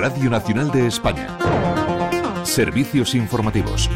Radio Nacional de España. Servicios informativos.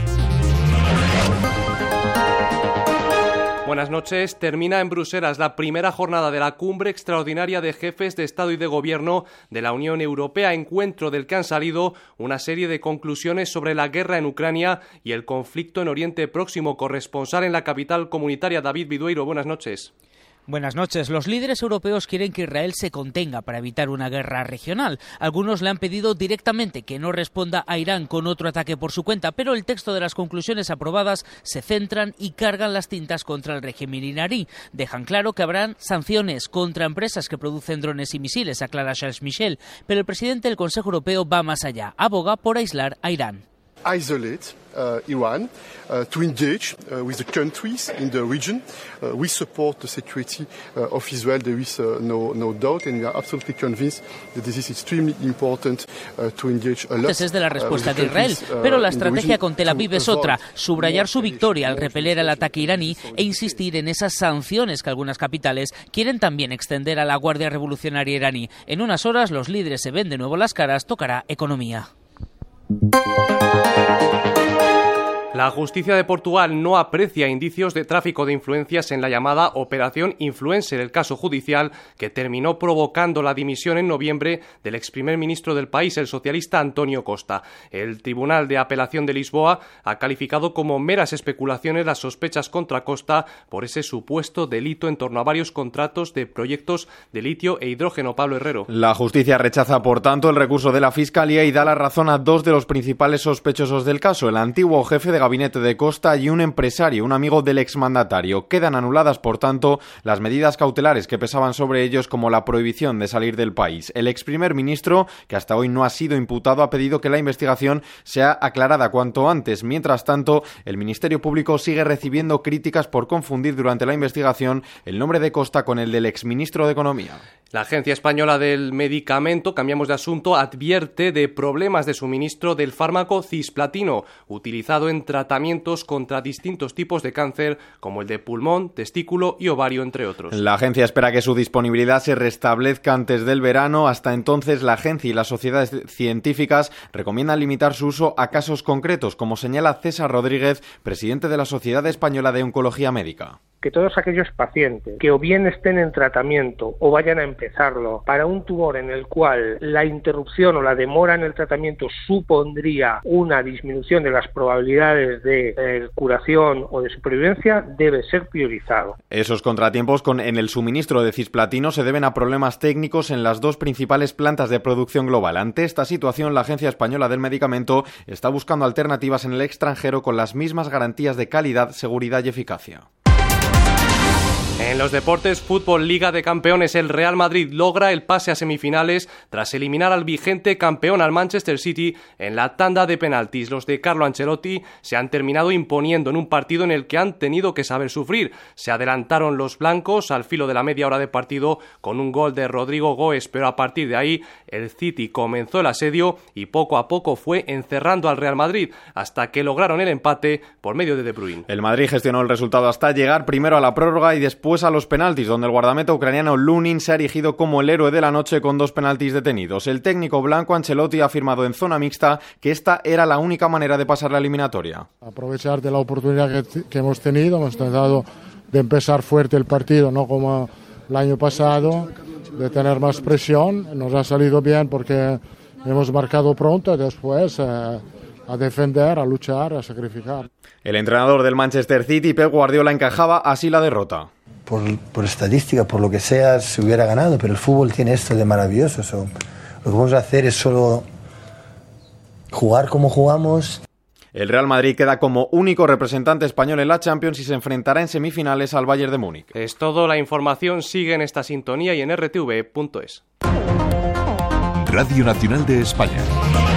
Buenas noches. Termina en Bruselas la primera jornada de la Cumbre Extraordinaria de Jefes de Estado y de Gobierno de la Unión Europea, encuentro del que han salido una serie de conclusiones sobre la guerra en Ucrania y el conflicto en Oriente Próximo. Corresponsal en la capital comunitaria, David Vidueiro, buenas noches. Buenas noches. Los líderes europeos quieren que Israel se contenga para evitar una guerra regional. Algunos le han pedido directamente que no responda a Irán con otro ataque por su cuenta, pero el texto de las conclusiones aprobadas se centran y cargan las tintas contra el régimen iraní. Dejan claro que habrán sanciones contra empresas que producen drones y misiles, aclara Charles Michel, pero el presidente del Consejo Europeo va más allá. Aboga por aislar a Irán. Isolate Iran, to engage with the countries in the region. We support the security of Israel. There is no doubt, and we are absolutely convinced that this is extremely important to engage a lot. Esa es de la respuesta de Israel, pero la estrategia con Tel Aviv es otra: subrayar su victoria al repeler el ataque iraní e insistir en esas sanciones que algunas capitales quieren también extender a la Guardia Revolucionaria iraní. En unas horas los líderes se ven de nuevo las caras, tocará economía. La justicia de Portugal no aprecia indicios de tráfico de influencias en la llamada Operación Influencer, el caso judicial que terminó provocando la dimisión en noviembre del ex primer ministro del país, el socialista António Costa. El Tribunal de Apelación de Lisboa ha calificado como meras especulaciones las sospechas contra Costa por ese supuesto delito en torno a varios contratos de proyectos de litio e hidrógeno. Pablo Herrero. La justicia rechaza, por tanto, el recurso de la Fiscalía y da la razón a dos de los principales sospechosos del caso, el antiguo jefe de gabinete de Costa y un empresario, un amigo del exmandatario. Quedan anuladas, por tanto, las medidas cautelares que pesaban sobre ellos, como la prohibición de salir del país. El ex primer ministro, que hasta hoy no ha sido imputado, ha pedido que la investigación sea aclarada cuanto antes. Mientras tanto, el Ministerio Público sigue recibiendo críticas por confundir durante la investigación el nombre de Costa con el del exministro de Economía. La Agencia Española del Medicamento, cambiamos de asunto, advierte de problemas de suministro del fármaco cisplatino, utilizado en tratamientos contra distintos tipos de cáncer, como el de pulmón, testículo y ovario, entre otros. La agencia espera que su disponibilidad se restablezca antes del verano. Hasta entonces, la agencia y las sociedades científicas recomiendan limitar su uso a casos concretos, como señala César Rodríguez, presidente de la Sociedad Española de Oncología Médica. Que todos aquellos pacientes que o bien estén en tratamiento o vayan a empezarlo para un tumor en el cual la interrupción o la demora en el tratamiento supondría una disminución de las probabilidades de curación o de supervivencia, debe ser priorizado. Esos contratiempos en el suministro de cisplatino se deben a problemas técnicos en las dos principales plantas de producción global. Ante esta situación, la Agencia Española del Medicamento está buscando alternativas en el extranjero con las mismas garantías de calidad, seguridad y eficacia. En los deportes, fútbol, Liga de Campeones, el Real Madrid logra el pase a semifinales tras eliminar al vigente campeón, al Manchester City, en la tanda de penaltis. Los de Carlo Ancelotti se han terminado imponiendo en un partido en el que han tenido que saber sufrir. Se adelantaron los blancos al filo de la media hora de partido con un gol de Rodrigo Goes, pero a partir de ahí el City comenzó el asedio y poco a poco fue encerrando al Real Madrid hasta que lograron el empate por medio de De Bruyne. El Madrid gestionó el resultado hasta llegar primero a la prórroga y después a los penaltis, donde el guardameta ucraniano Lunin se ha erigido como el héroe de la noche con 2 penaltis detenidos. El técnico blanco Ancelotti ha afirmado en zona mixta que esta era la única manera de pasar la eliminatoria. Aprovechar de la oportunidad que hemos tratado de empezar fuerte el partido, no como el año pasado, de tener más presión. Nos ha salido bien porque hemos marcado pronto y después a defender, a luchar, a sacrificar. El entrenador del Manchester City, Pep Guardiola, encajaba así la derrota. Por estadística, por lo que sea, se hubiera ganado, pero el fútbol tiene esto de maravilloso. Lo que vamos a hacer es solo jugar como jugamos. El Real Madrid queda como único representante español en la Champions y se enfrentará en semifinales al Bayern de Múnich. Es todo, la información sigue en esta sintonía y en rtv.es. Radio Nacional de España.